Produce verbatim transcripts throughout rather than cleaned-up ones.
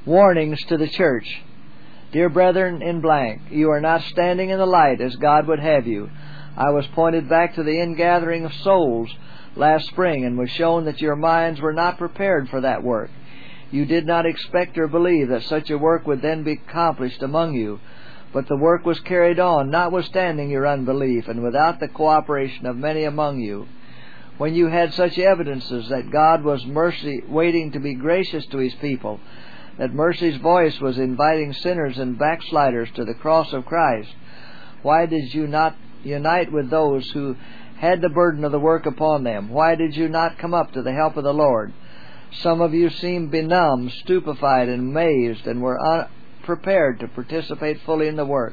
Warnings to the church. Dear brethren in blank, you are not standing in the light as God would have you. I was pointed back to the ingathering of souls last spring and was shown that your minds were not prepared for that work. You did not expect or believe that such a work would then be accomplished among you, but the work was carried on, notwithstanding your unbelief, and without the cooperation of many among you. When you had such evidences that God was mercy, waiting to be gracious to His people, that mercy's voice was inviting sinners and backsliders to the cross of Christ, why did you not unite with those who had the burden of the work upon them? Why did you not come up to the help of the Lord? Some of you seemed benumbed, stupefied, and amazed, and were unprepared to participate fully in the work.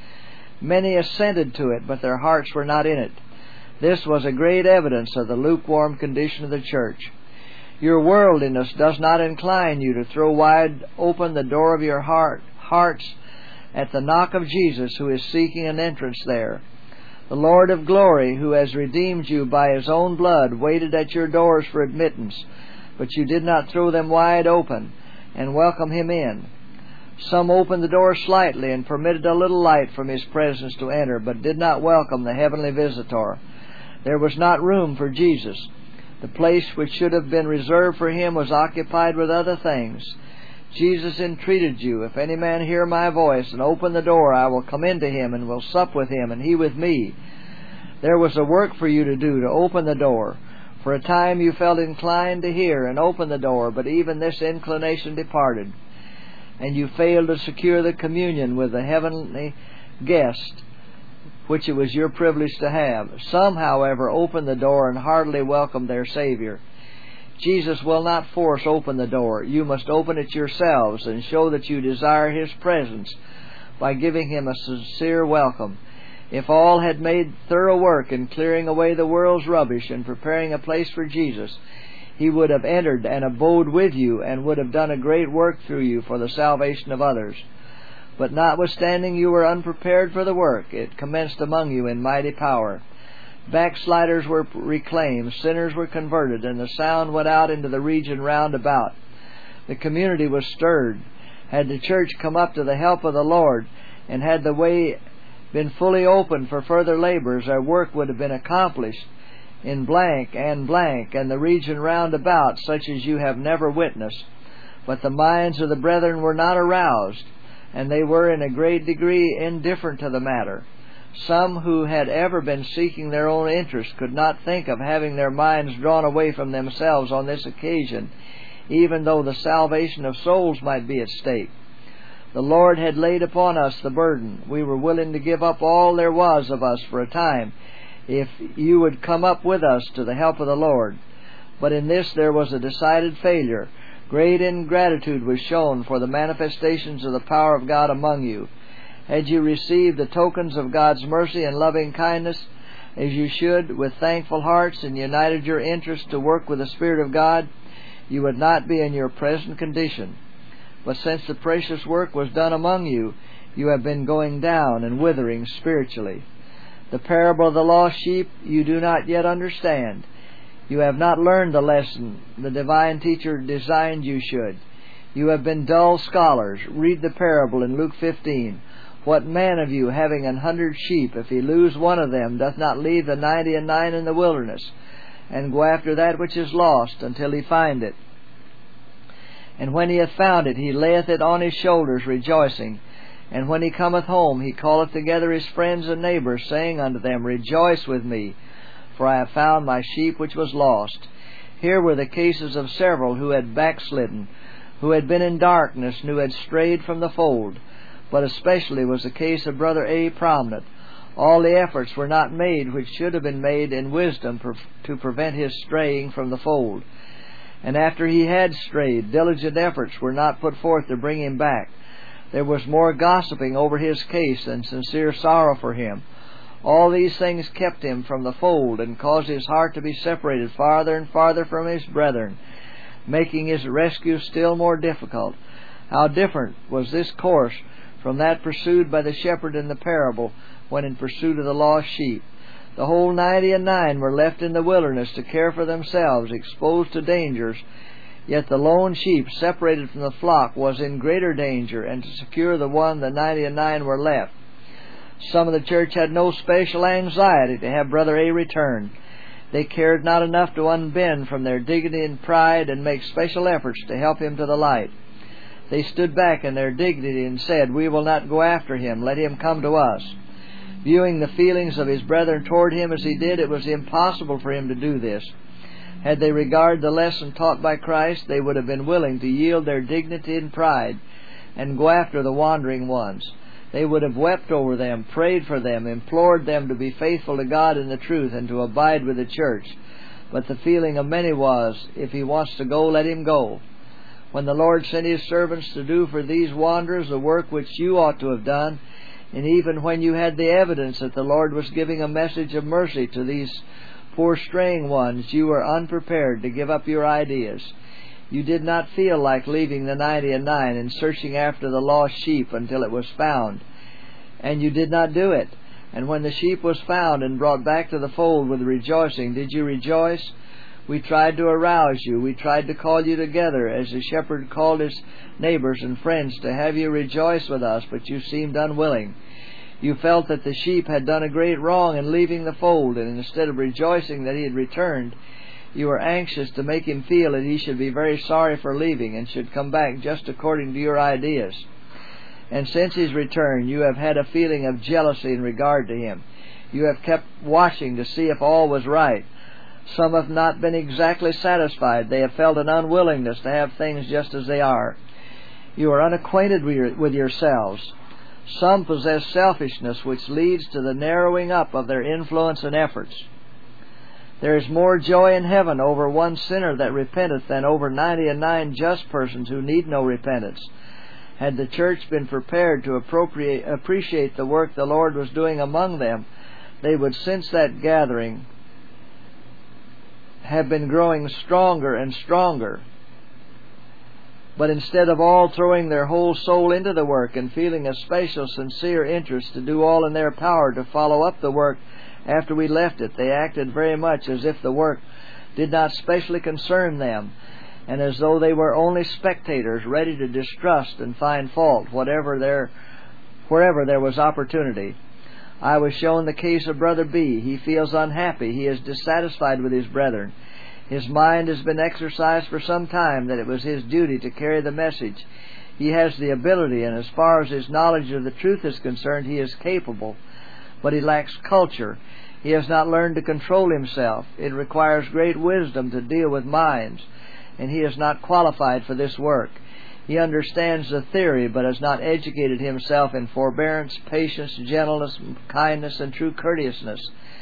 Many assented to it, but their hearts were not in it. This was a great evidence of the lukewarm condition of the church. Your worldliness does not incline you to throw wide open the door of your heart, hearts at the knock of Jesus, who is seeking an entrance there. The Lord of glory, who has redeemed you by His own blood, waited at your doors for admittance, but you did not throw them wide open and welcome Him in. Some opened the door slightly and permitted a little light from His presence to enter, but did not welcome the heavenly visitor. There was not room for Jesus. The place which should have been reserved for Him was occupied with other things. Jesus entreated you, "If any man hear my voice and open the door, I will come into him and will sup with him and he with me." There was a work for you to do, to open the door. For a time you felt inclined to hear and open the door, but even this inclination departed, and you failed to secure the communion with the heavenly guest which it was your privilege to have. Some, however, opened the door and heartily welcomed their Savior. Jesus will not force open the door. You must open it yourselves and show that you desire His presence by giving Him a sincere welcome. If all had made thorough work in clearing away the world's rubbish and preparing a place for Jesus, He would have entered and abode with you and would have done a great work through you for the salvation of others. But notwithstanding you were unprepared for the work, it commenced among you in mighty power. Backsliders were reclaimed, sinners were converted, and the sound went out into the region round about. The community was stirred. Had the church come up to the help of the Lord, and had the way been fully opened for further labors, our work would have been accomplished in blank and blank, and the region round about, such as you have never witnessed. But the minds of the brethren were not aroused, and they were in a great degree indifferent to the matter. Some who had ever been seeking their own interest could not think of having their minds drawn away from themselves on this occasion, even though the salvation of souls might be at stake. The Lord had laid upon us the burden. We were willing to give up all there was of us for a time, if you would come up with us to the help of the Lord. But in this there was a decided failure. Great ingratitude was shown for the manifestations of the power of God among you. Had you received the tokens of God's mercy and loving kindness, as you should, with thankful hearts, and united your interest to work with the Spirit of God, you would not be in your present condition. But since the precious work was done among you, you have been going down and withering spiritually. The parable of the lost sheep you do not yet understand. You have not learned the lesson the divine teacher designed you should. You have been dull scholars. Read the parable in Luke fifteen. What man of you, having an hundred sheep, if he lose one of them, doth not leave the ninety and nine in the wilderness, and go after that which is lost, until he find it? And when he hath found it, he layeth it on his shoulders, rejoicing. And when he cometh home, he calleth together his friends and neighbors, saying unto them, Rejoice with me, for I have found my sheep which was lost. Here were the cases of several who had backslidden, who had been in darkness, and who had strayed from the fold. But especially was the case of Brother A. prominent. All the efforts were not made which should have been made in wisdom to prevent his straying from the fold. And after he had strayed, diligent efforts were not put forth to bring him back. There was more gossiping over his case than sincere sorrow for him. All these things kept him from the fold, and caused his heart to be separated farther and farther from his brethren, making his rescue still more difficult. How different was this course from that pursued by the shepherd in the parable, when in pursuit of the lost sheep. The whole ninety and nine were left in the wilderness to care for themselves, exposed to dangers Yet the lone sheep, separated from the flock, was in greater danger, and to secure the one, the ninety and nine were left. Some of the church had no special anxiety to have Brother A return. They cared not enough to unbend from their dignity and pride and make special efforts to help him to the light. They stood back in their dignity and said, "We will not go after him. Let him come to us." Viewing the feelings of his brethren toward him as he did, it was impossible for him to do this. Had they regarded the lesson taught by Christ, they would have been willing to yield their dignity and pride and go after the wandering ones. They would have wept over them, prayed for them, implored them to be faithful to God and the truth and to abide with the church. But the feeling of many was, if he wants to go, let him go. When the Lord sent His servants to do for these wanderers the work which you ought to have done, and even when you had the evidence that the Lord was giving a message of mercy to these poor straying ones, you were unprepared to give up your ideas. You did not feel like leaving the ninety and nine and searching after the lost sheep until it was found. And you did not do it. And when the sheep was found and brought back to the fold with rejoicing, did you rejoice? We tried to arouse you. We tried to call you together as the shepherd called his neighbors and friends to have you rejoice with us, but you seemed unwilling. You felt that the sheep had done a great wrong in leaving the fold, and instead of rejoicing that he had returned, you were anxious to make him feel that he should be very sorry for leaving and should come back just according to your ideas. And since his return, you have had a feeling of jealousy in regard to him. You have kept watching to see if all was right. Some have not been exactly satisfied. They have felt an unwillingness to have things just as they are. You are unacquainted with yourselves. Some possess selfishness which leads to the narrowing up of their influence and efforts. There is more joy in heaven over one sinner that repenteth than over ninety and nine just persons who need no repentance. Had the church been prepared to appropriate, appreciate the work the Lord was doing among them, they would, since that gathering, have been growing stronger and stronger. But instead of all throwing their whole soul into the work and feeling a special, sincere interest to do all in their power to follow up the work after we left it, they acted very much as if the work did not specially concern them, and as though they were only spectators ready to distrust and find fault whatever there, wherever there was opportunity. I was shown the case of Brother B. He feels unhappy. He is dissatisfied with his brethren. His mind has been exercised for some time that it was his duty to carry the message. He has the ability, and as far as his knowledge of the truth is concerned, he is capable. But he lacks culture. He has not learned to control himself. It requires great wisdom to deal with minds, and he is not qualified for this work. He understands the theory, but has not educated himself in forbearance, patience, gentleness, kindness, and true courteousness.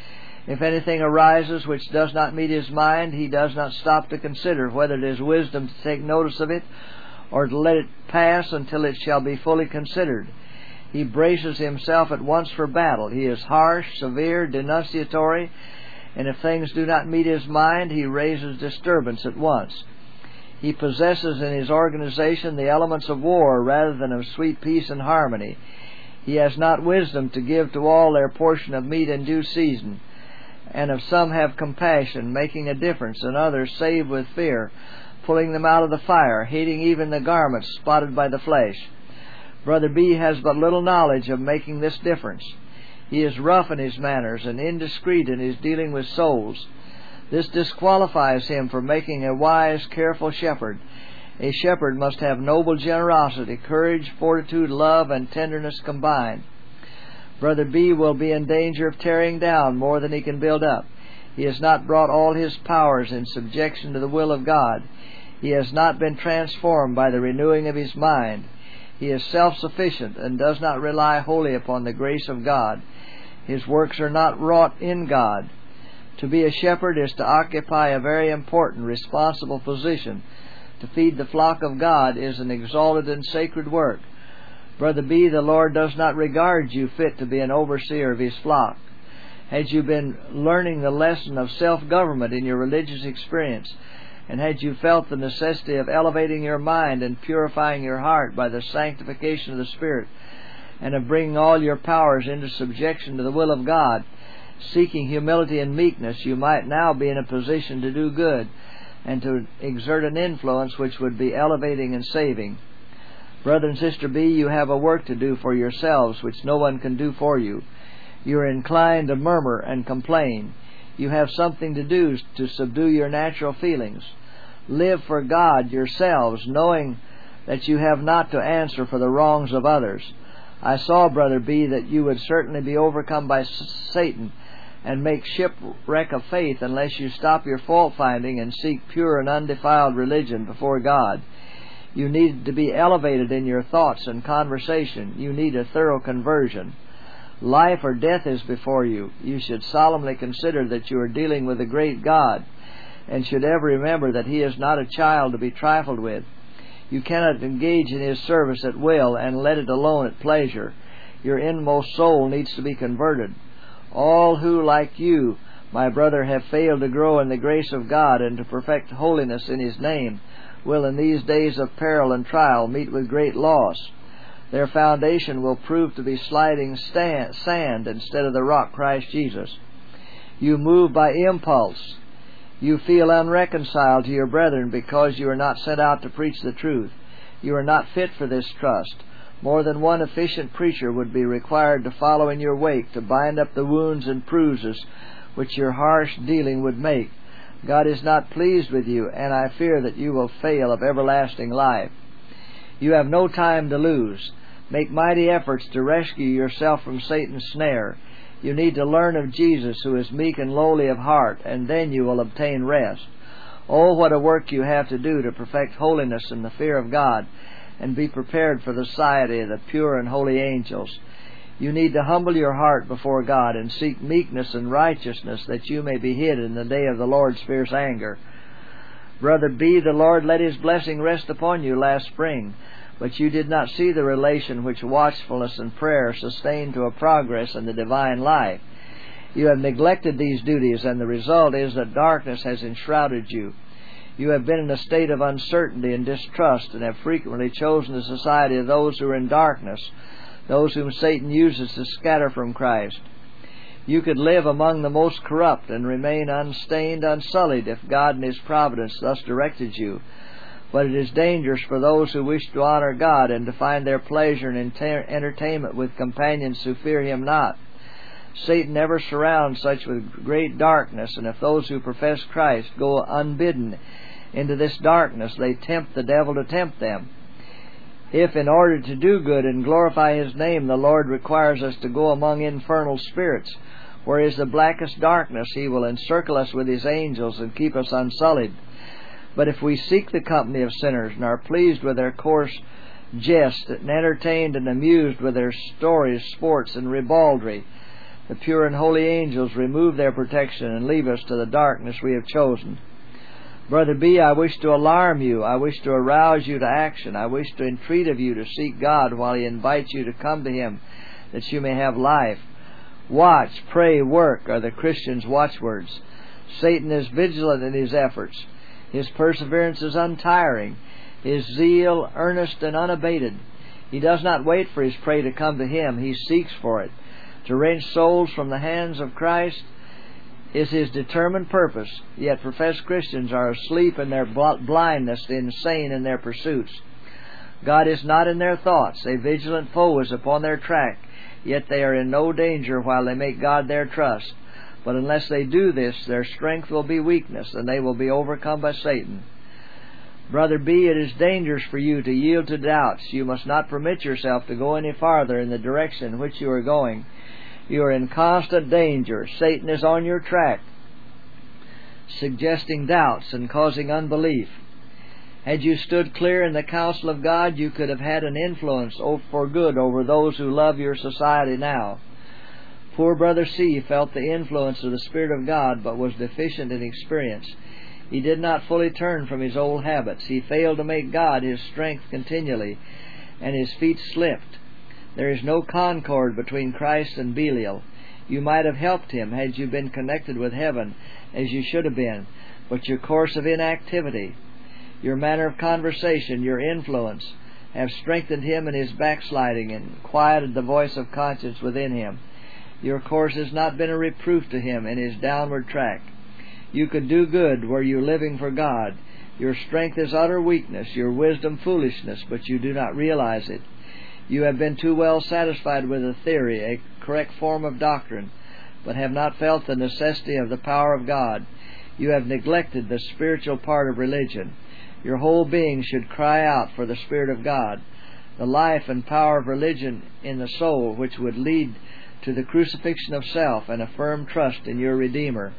If anything arises which does not meet his mind, he does not stop to consider whether it is wisdom to take notice of it or to let it pass until it shall be fully considered. He braces himself at once for battle. He is harsh, severe, denunciatory, and if things do not meet his mind, he raises disturbance at once. He possesses in his organization the elements of war rather than of sweet peace and harmony. He has not wisdom to give to all their portion of meat in due season. And if some have compassion, making a difference, and others save with fear, pulling them out of the fire, hating even the garments spotted by the flesh. Brother B has but little knowledge of making this difference. He is rough in his manners and indiscreet in his dealing with souls. This disqualifies him for making a wise, careful shepherd. A shepherd must have noble generosity, courage, fortitude, love, and tenderness combined. Brother B will be in danger of tearing down more than he can build up. He has not brought all his powers in subjection to the will of God. He has not been transformed by the renewing of his mind. He is self-sufficient and does not rely wholly upon the grace of God. His works are not wrought in God. To be a shepherd is to occupy a very important, responsible position. To feed the flock of God is an exalted and sacred work. Brother B, the Lord does not regard you fit to be an overseer of His flock. Had you been learning the lesson of self-government in your religious experience, and had you felt the necessity of elevating your mind and purifying your heart by the sanctification of the Spirit, and of bringing all your powers into subjection to the will of God, seeking humility and meekness, you might now be in a position to do good. and to exert an influence which would be elevating and saving. Brother and Sister B, you have a work to do for yourselves which no one can do for you. You are inclined to murmur and complain. You have something to do to subdue your natural feelings. Live for God yourselves, knowing that you have not to answer for the wrongs of others. I saw, Brother B, that you would certainly be overcome by Satan and make shipwreck of faith unless you stop your fault-finding and seek pure and undefiled religion before God. You need to be elevated in your thoughts and conversation. You need a thorough conversion. Life or death is before you. You should solemnly consider that you are dealing with a great God, and should ever remember that He is not a child to be trifled with. You cannot engage in His service at will and let it alone at pleasure. Your inmost soul needs to be converted. All who, like you, my brother, have failed to grow in the grace of God and to perfect holiness in His name, will in these days of peril and trial meet with great loss. Their foundation will prove to be sliding stand, sand instead of the rock Christ Jesus. You move by impulse. You feel unreconciled to your brethren because you are not sent out to preach the truth. You are not fit for this trust. More than one efficient preacher would be required to follow in your wake to bind up the wounds and bruises which your harsh dealing would make. God is not pleased with you, and I fear that you will fail of everlasting life. You have no time to lose. Make mighty efforts to rescue yourself from Satan's snare. You need to learn of Jesus, who is meek and lowly of heart, and then you will obtain rest. Oh, what a work you have to do to perfect holiness in the fear of God, and be prepared for the society of the pure and holy angels. You need to humble your heart before God and seek meekness and righteousness, that you may be hid in the day of the Lord's fierce anger. Brother B, the Lord let His blessing rest upon you last spring, but you did not see the relation which watchfulness and prayer sustain to a progress in the divine life. You have neglected these duties, and the result is that darkness has enshrouded you. You have been in a state of uncertainty and distrust, and have frequently chosen the society of those who are in darkness, those whom Satan uses to scatter from Christ. You could live among the most corrupt and remain unstained, unsullied, if God in His providence thus directed you. But it is dangerous for those who wish to honor God and to find their pleasure and enter- entertainment with companions who fear Him not. Satan ever surrounds such with great darkness, and if those who profess Christ go unbidden into this darkness, they tempt the devil to tempt them. If, in order to do good and glorify His name, the Lord requires us to go among infernal spirits, where is the blackest darkness, He will encircle us with His angels and keep us unsullied. But if we seek the company of sinners, and are pleased with their coarse jest, and entertained and amused with their stories, sports, and ribaldry, the pure and holy angels remove their protection and leave us to the darkness we have chosen. Brother B, I wish to alarm you. I wish to arouse you to action. I wish to entreat of you to seek God while He invites you to come to Him, that you may have life. Watch, pray, work are the Christian's watchwords. Satan is vigilant in his efforts. His perseverance is untiring, his zeal earnest and unabated. He does not wait for his prey to come to him. He seeks for it. To wrench souls from the hands of Christ is his determined purpose, yet professed Christians are asleep in their blindness, insane in their pursuits. God is not in their thoughts. A vigilant foe is upon their track, yet they are in no danger while they make God their trust. But unless they do this, their strength will be weakness, and they will be overcome by Satan. Brother B, it is dangerous for you to yield to doubts. You must not permit yourself to go any farther in the direction in which you are going. You are in constant danger. Satan is on your track, suggesting doubts and causing unbelief. Had you stood clear in the counsel of God, you could have had an influence for good over those who love your society now. Poor Brother C felt the influence of the Spirit of God, but was deficient in experience. He did not fully turn from his old habits. He failed to make God his strength continually, and his feet slipped. There is no concord between Christ and Belial. You might have helped him had you been connected with heaven, as you should have been, but your course of inactivity, your manner of conversation, your influence, have strengthened him in his backsliding and quieted the voice of conscience within him. Your course has not been a reproof to him in his downward track. You could do good were you living for God. Your strength is utter weakness, your wisdom foolishness, but you do not realize it. You have been too well satisfied with a theory, a correct form of doctrine, but have not felt the necessity of the power of God. You have neglected the spiritual part of religion. Your whole being should cry out for the Spirit of God, the life and power of religion in the soul, which would lead to the crucifixion of self and a firm trust in your Redeemer.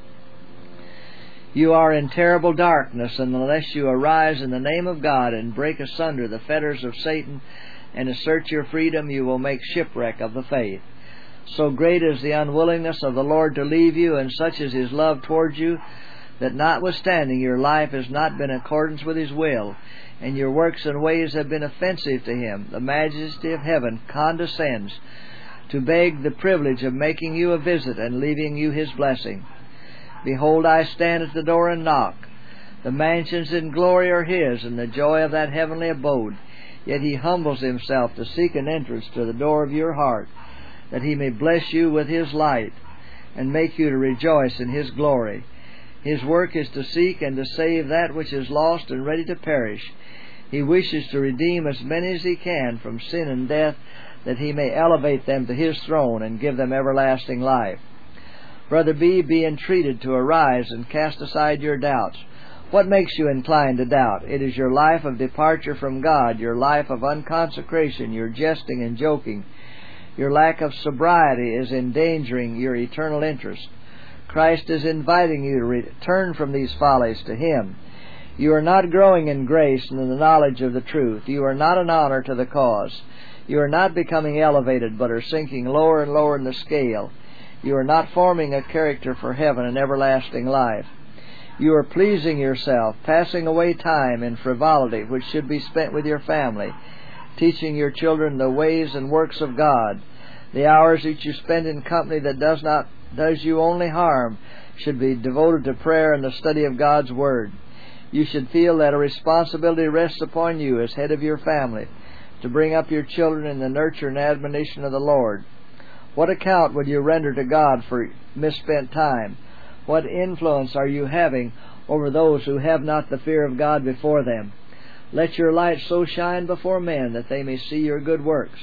You are in terrible darkness, and unless you arise in the name of God and break asunder the fetters of Satan and assert your freedom, you will make shipwreck of the faith. So great is the unwillingness of the Lord to leave you, and such is His love towards you, that notwithstanding your life has not been in accordance with His will, and your works and ways have been offensive to Him, the majesty of heaven condescends to beg the privilege of making you a visit and leaving you His blessing. Behold, I stand at the door and knock. The mansions in glory are His, and the joy of that heavenly abode. Yet He humbles Himself to seek an entrance to the door of your heart, that He may bless you with His light, and make you to rejoice in His glory. His work is to seek and to save that which is lost and ready to perish. He wishes to redeem as many as He can from sin and death, that He may elevate them to His throne and give them everlasting life. Brother B, be entreated to arise and cast aside your doubts. What makes you inclined to doubt? It is your life of departure from God, your life of unconsecration, your jesting and joking. Your lack of sobriety is endangering your eternal interest. Christ is inviting you to return from these follies to Him. You are not growing in grace and in the knowledge of the truth. You are not an honor to the cause. You are not becoming elevated, but are sinking lower and lower in the scale. You are not forming a character for heaven and everlasting life. You are pleasing yourself, passing away time in frivolity, which should be spent with your family, teaching your children the ways and works of God. The hours that you spend in company that does not does you only harm should be devoted to prayer and the study of God's Word. You should feel that a responsibility rests upon you as head of your family to bring up your children in the nurture and admonition of the Lord. What account would you render to God for misspent time? What influence are you having over those who have not the fear of God before them? Let your light so shine before men that they may see your good works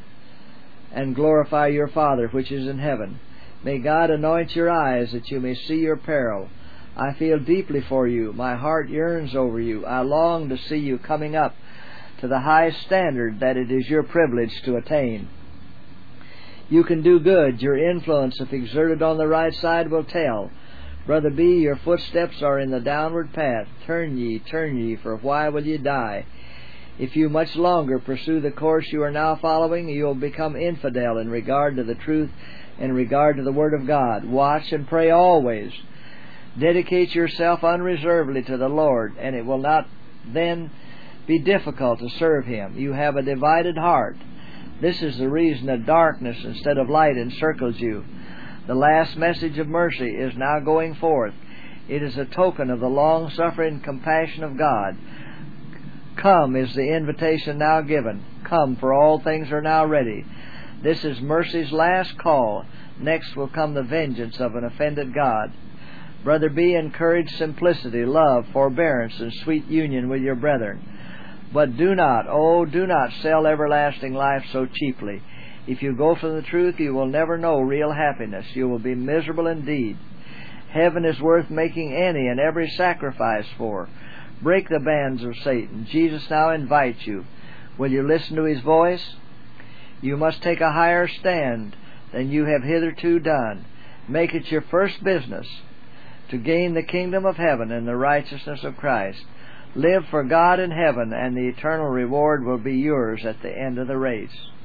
and glorify your Father which is in heaven. May God anoint your eyes that you may see your peril. I feel deeply for you. My heart yearns over you. I long to see you coming up to the high standard that it is your privilege to attain. You can do good. Your influence, if exerted on the right side, will tell. Brother B, your footsteps are in the downward path. Turn ye, turn ye, for why will ye die? If you much longer pursue the course you are now following, you will become infidel in regard to the truth, in regard to the Word of God. Watch and pray always. Dedicate yourself unreservedly to the Lord, and it will not then be difficult to serve Him. You have a divided heart. This is the reason that darkness instead of light encircles you. The last message of mercy is now going forth. It is a token of the long-suffering compassion of God. Come is the invitation now given. Come, for all things are now ready. This is mercy's last call. Next will come the vengeance of an offended God. Brother B, encourage simplicity, love, forbearance, and sweet union with your brethren. But do not, oh, do not sell everlasting life so cheaply. If you go from the truth, you will never know real happiness. You will be miserable indeed. Heaven is worth making any and every sacrifice for. Break the bands of Satan. Jesus now invites you. Will you listen to His voice? You must take a higher stand than you have hitherto done. Make it your first business to gain the kingdom of heaven and the righteousness of Christ. Live for God in heaven, and the eternal reward will be yours at the end of the race.